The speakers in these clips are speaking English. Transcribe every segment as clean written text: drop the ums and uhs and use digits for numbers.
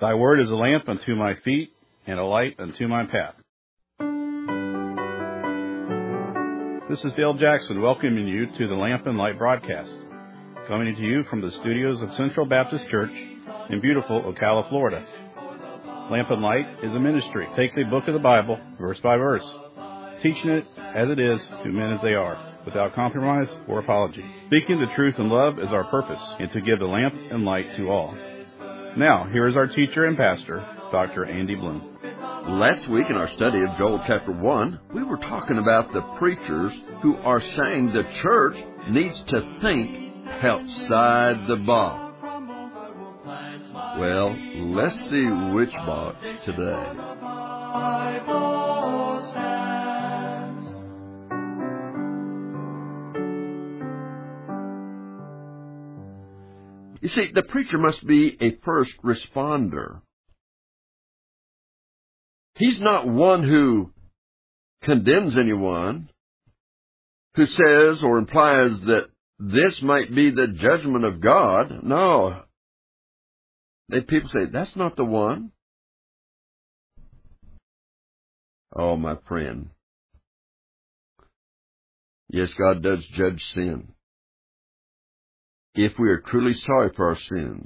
Thy word is a lamp unto my feet and a light unto my path. This is Dale Jackson welcoming you to the Lamp and Light broadcast, coming to you from the studios of Central Baptist Church in beautiful Ocala, Florida. Lamp and Light is a ministry. It takes a book of the Bible, verse by verse, teaching it as it is to men as they are, without compromise or apology. Speaking the truth in love is our purpose, and to give the lamp and light to all. Now, here is our teacher and pastor, Dr. Andy Bloom. Last week in our study of Joel chapter 1, we were talking about the preachers who are saying the church needs to think outside the box. Well, let's see which box today. You see, the preacher must be a first responder. He's not one who condemns anyone, who says or implies that this might be the judgment of God. No. People say, that's not the one. Oh, my friend. Yes, God does judge sin. If we are truly sorry for our sins,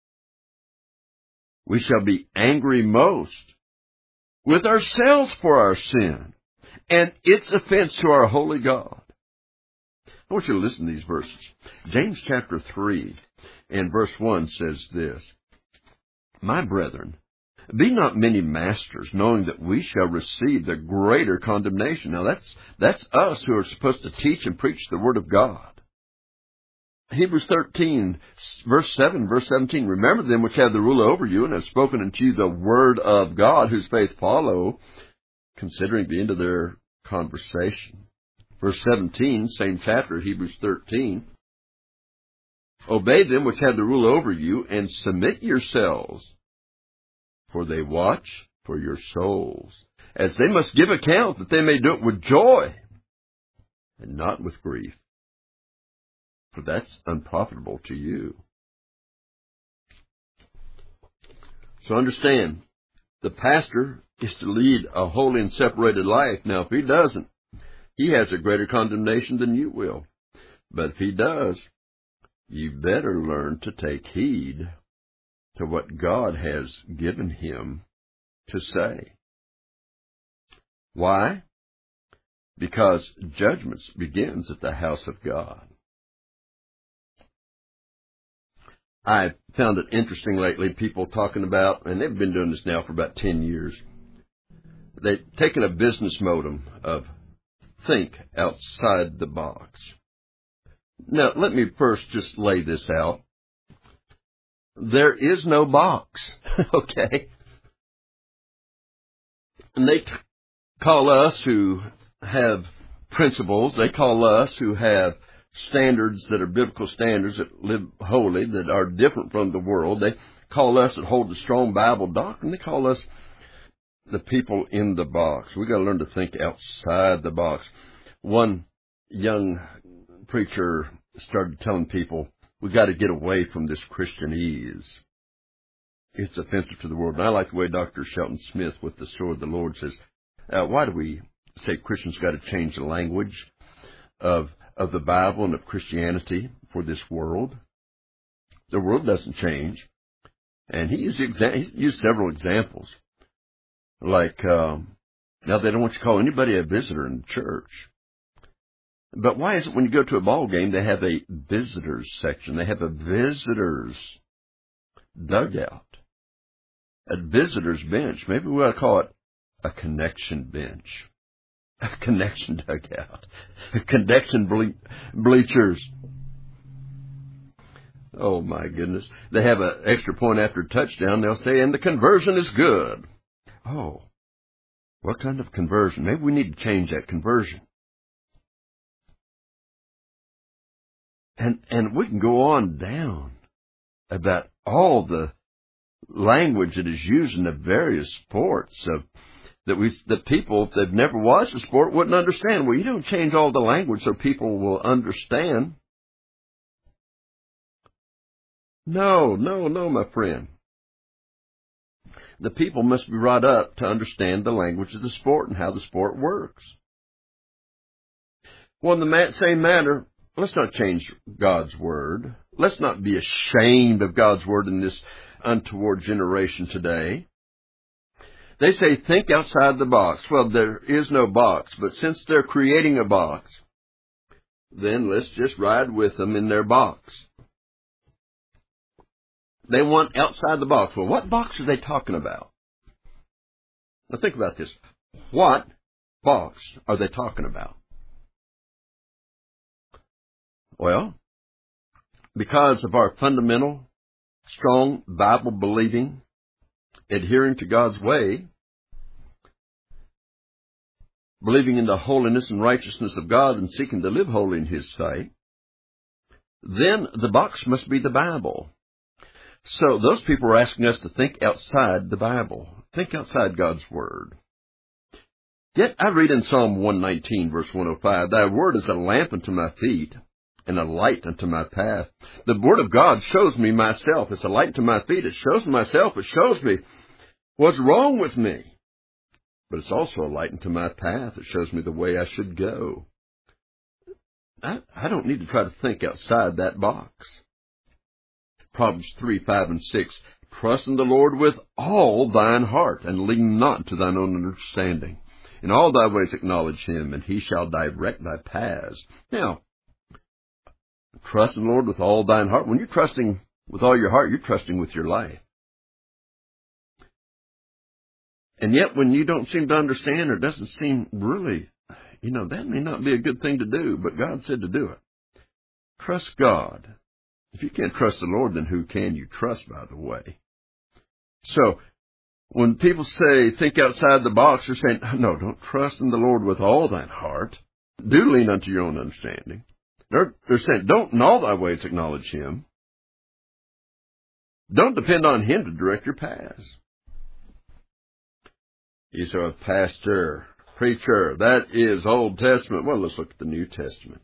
we shall be angry most with ourselves for our sin and its offense to our holy God. I want you to listen to these verses. James chapter 3 and verse 1 says this, My brethren, be not many masters, knowing that we shall receive the greater condemnation. Now that's us who are supposed to teach and preach the Word of God. Hebrews 13, verse 7, verse 17, Remember them which have the rule over you, and have spoken unto you the word of God, whose faith follow, considering the end of their conversation. Verse 17, same chapter, Hebrews 13, Obey them which have the rule over you, and submit yourselves, for they watch for your souls, as they must give account, that they may do it with joy, and not with grief. For that's unprofitable to you. So understand, the pastor is to lead a holy and separated life. Now, if he doesn't, he has a greater condemnation than you will. But if he does, you better learn to take heed to what God has given him to say. Why? Because judgment begins at the house of God. I found it interesting lately, people talking about, and they've been doing this now for about 10 years, they've taken a business modem of think outside the box. Now, let me first just lay this out. There is no box, okay? And they call us who have principles, they call us who have standards that are biblical standards that live holy, that are different from the world. They call us that hold the strong Bible doctrine. They call us the people in the box. We've got to learn to think outside the box. One young preacher started telling people, we've got to get away from this Christianese. It's offensive to the world. And I like the way Dr. Shelton Smith with the Sword of the Lord says, why do we say Christians got to change the language of the Bible and of Christianity for this world? The world doesn't change. And he used several examples. Like, now they don't want you to call anybody a visitor in the church. But why is it when you go to a ball game, they have a visitors section? They have a visitors dugout, a visitors bench. Maybe we ought to call it a connection bench. A connection dugout. A connection bleachers. Oh, my goodness. They have an extra point after a touchdown. They'll say, and the conversion is good. Oh, what kind of conversion? Maybe we need to change that conversion. And we can go on down about all the language that is used in the various sports that people, if they've never watched the sport, wouldn't understand. Well, you don't change all the language so people will understand. No, my friend. The people must be brought up to understand the language of the sport and how the sport works. Well, in the same manner, let's not change God's Word. Let's not be ashamed of God's Word in this untoward generation today. They say, think outside the box. Well, there is no box, but since they're creating a box, then let's just ride with them in their box. They want outside the box. Well, what box are they talking about? Now think about this. What box are they talking about? Well, because of our fundamental, strong, Bible-believing, adhering to God's way, believing in the holiness and righteousness of God and seeking to live holy in His sight, then the box must be the Bible. So those people are asking us to think outside the Bible. Think outside God's Word. Yet I read in Psalm 119, verse 105, Thy Word is a lamp unto my feet and a light unto my path. The Word of God shows me myself. It's a light unto my feet. It shows me myself. It shows me what's wrong with me. But it's also a light unto my path. It shows me the way I should go. I don't need to try to think outside that box. Proverbs 3, 5, and 6. Trust in the Lord with all thine heart, and lean not to thine own understanding. In all thy ways acknowledge Him, and He shall direct thy paths. Now, trust in the Lord with all thine heart. When you're trusting with all your heart, you're trusting with your life. And yet, when you don't seem to understand, or it doesn't seem really, that may not be a good thing to do, but God said to do it. Trust God. If you can't trust the Lord, then who can you trust, by the way? So, when people say, think outside the box, they're saying, no, don't trust in the Lord with all thine heart. Do lean unto your own understanding. They're saying, don't in all thy ways acknowledge Him. Don't depend on Him to direct your paths. You say, a pastor, preacher, that is Old Testament. Well, let's look at the New Testament.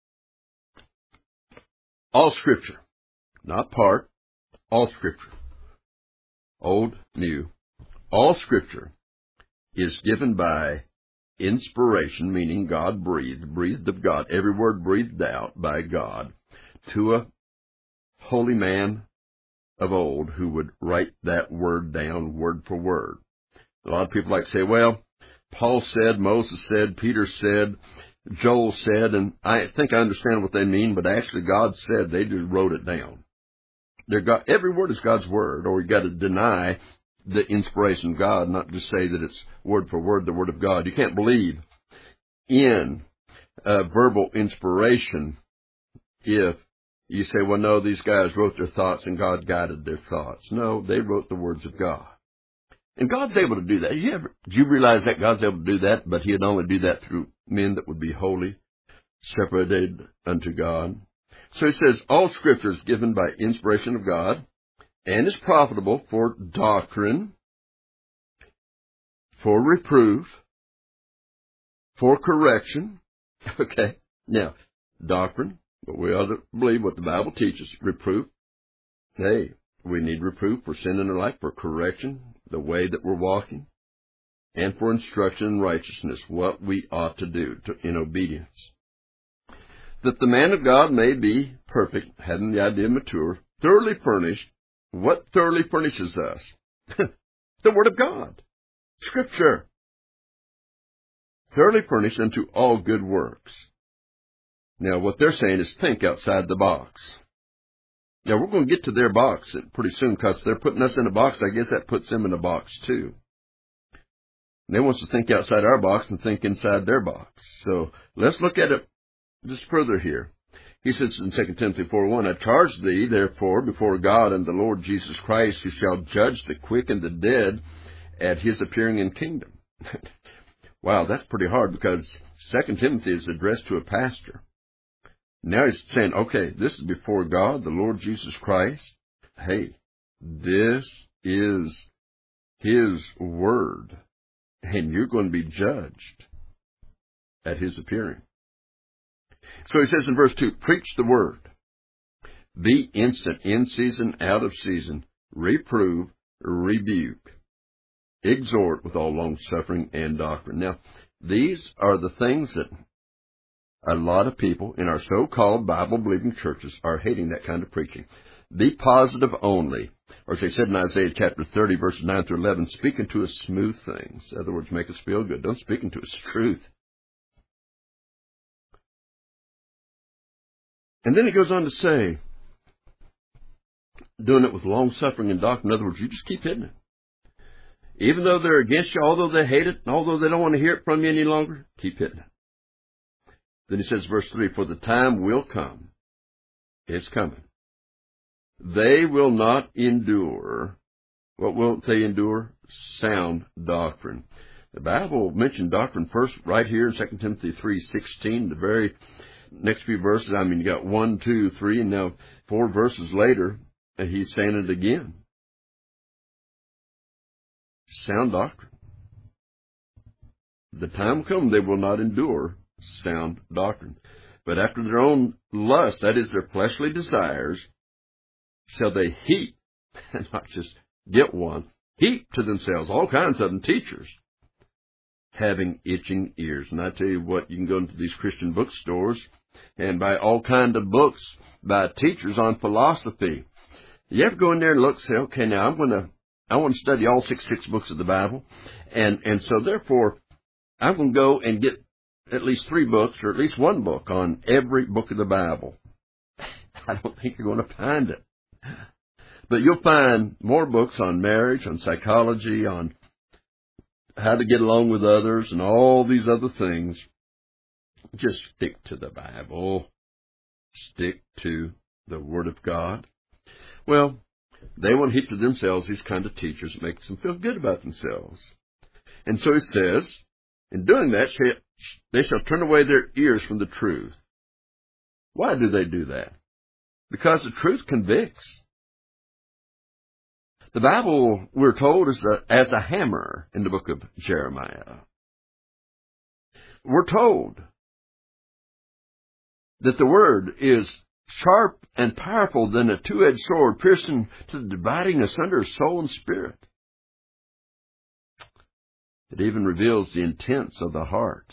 All Scripture, not part, all Scripture, Old, New, all Scripture is given by inspiration, meaning God breathed of God, every word breathed out by God, to a holy man of old who would write that word down word for word. A lot of people like to say, well, Paul said, Moses said, Peter said, Joel said, and I think I understand what they mean, but actually God said, they just wrote it down. Every word is God's word, or you've got to deny the inspiration of God, not just say that it's word for word the word of God. You can't believe in verbal inspiration if you say, well, no, these guys wrote their thoughts and God guided their thoughts. No, they wrote the words of God. And God's able to do that. Do you realize that God's able to do that, but He'd only do that through men that would be holy, separated unto God? So He says, all Scripture is given by inspiration of God and is profitable for doctrine, for reproof, for correction. Okay, now, doctrine, but we ought to believe what the Bible teaches. Reproof, hey, we need reproof for sin and the like, for correction, the way that we're walking, and for instruction in righteousness, what we ought to do in obedience. That the man of God may be perfect, having the idea mature, thoroughly furnished. What thoroughly furnishes us? The Word of God, Scripture. Thoroughly furnished unto all good works. Now, what they're saying is think outside the box. Now, we're going to get to their box pretty soon, because they're putting us in a box. I guess that puts them in a box, too. And they want us to think outside our box and think inside their box. So let's look at it just further here. He says in 2 Timothy 4:1, I charge thee, therefore, before God and the Lord Jesus Christ, who shall judge the quick and the dead at His appearing in kingdom. Wow, that's pretty hard, because 2 Timothy is addressed to a pastor. Now he's saying, okay, this is before God, the Lord Jesus Christ. Hey, this is His word, and you're going to be judged at His appearing. So he says in verse 2, preach the word. Be instant, in season, out of season. Reprove, rebuke. exhort with all long-suffering and doctrine. Now, these are the things that a lot of people in our so-called Bible-believing churches are hating, that kind of preaching. Be positive only. Or as they said in Isaiah chapter 30, verses 9 through 11, speaking to us smooth things. In other words, make us feel good. Don't speak to us truth. And then he goes on to say, doing it with long-suffering and doctrine. In other words, you just keep hitting it. Even though they're against you, although they hate it, and although they don't want to hear it from you any longer, keep hitting it. Then he says, verse 3, for the time will come. It's coming. They will not endure. What won't they endure? Sound doctrine. The Bible mentioned doctrine first right here in 2 Timothy 3:16, the very next few verses. I mean, you got 1, 2, 3, and now 4 verses later, and he's saying it again. Sound doctrine. The time will come, they will not endure sound doctrine. But after their own lust, that is their fleshly desires, shall they heap, and not just get one, heap to themselves all kinds of them, teachers, having itching ears. And I tell you what, you can go into these Christian bookstores and buy all kinds of books by teachers on philosophy. You ever go in there and look, say, okay, now I want to study all six books of the Bible, and so therefore I'm going to go and get at least 3 books or at least 1 book on every book of the Bible. I don't think you're going to find it. But you'll find more books on marriage, on psychology, on how to get along with others, and all these other things. Just stick to the Bible. Stick to the Word of God. Well, they want to heap to themselves these kind of teachers that makes them feel good about themselves. And so he says, in doing that, they shall turn away their ears from the truth. Why do they do that? Because the truth convicts. The Bible, we're told, is as a hammer in the book of Jeremiah. We're told that the Word is sharp and powerful than a two-edged sword, piercing to the dividing asunder of soul and spirit. It even reveals the intents of the heart.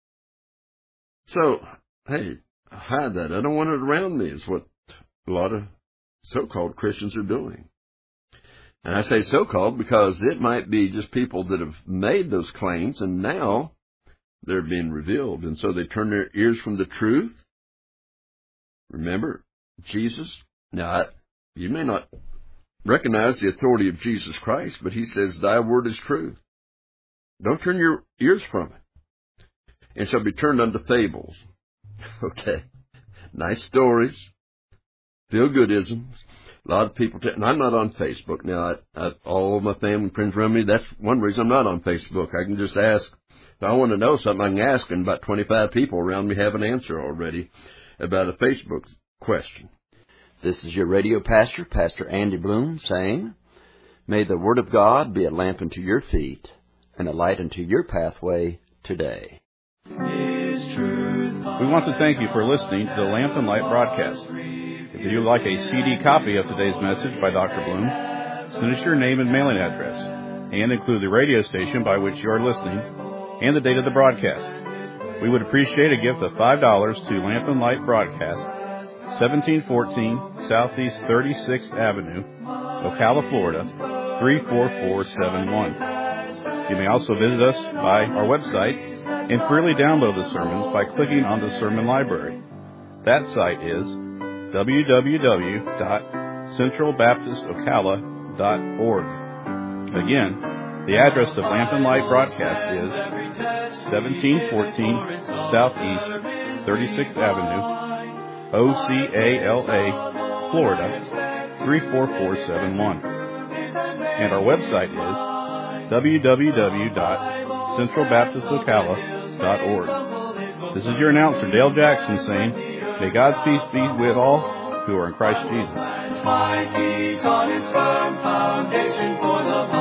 So, hey, hide that. I don't want it around me, is what a lot of so-called Christians are doing. And I say so-called because it might be just people that have made those claims, and now they're being revealed. And so they turn their ears from the truth. Remember, Jesus, now, you may not recognize the authority of Jesus Christ, but he says, thy word is truth. Don't turn your ears from it. And shall be turned unto fables. Okay. Nice stories. Feel-goodisms. A lot of people, and I'm not on Facebook. Now, all my family and friends around me, that's one reason I'm not on Facebook. I can just ask. If I want to know something, I can ask, and about 25 people around me have an answer already about a Facebook question. This is your radio pastor, Pastor Andy Bloom, saying, may the Word of God be a lamp unto your feet and a light unto your pathway today. We want to thank you for listening to the Lamp and Light broadcast. If you would like a CD copy of today's message by Dr. Bloom, send us your name and mailing address, and include the radio station by which you are listening and the date of the broadcast. We would appreciate a gift of $5 to Lamp and Light Broadcast, 1714 Southeast 36th Avenue, Ocala, Florida, 34471. You may also visit us by our website and freely download the sermons by clicking on the Sermon Library. That site is www.centralbaptistocala.org. Again, the address of Lamp and Light Broadcast is 1714 Southeast 36th Avenue, Ocala, Florida, 34471. And our website is www.centralbaptistocala.org. This is your announcer, Dale Jackson, saying, may God's peace be with all who are in Christ Jesus.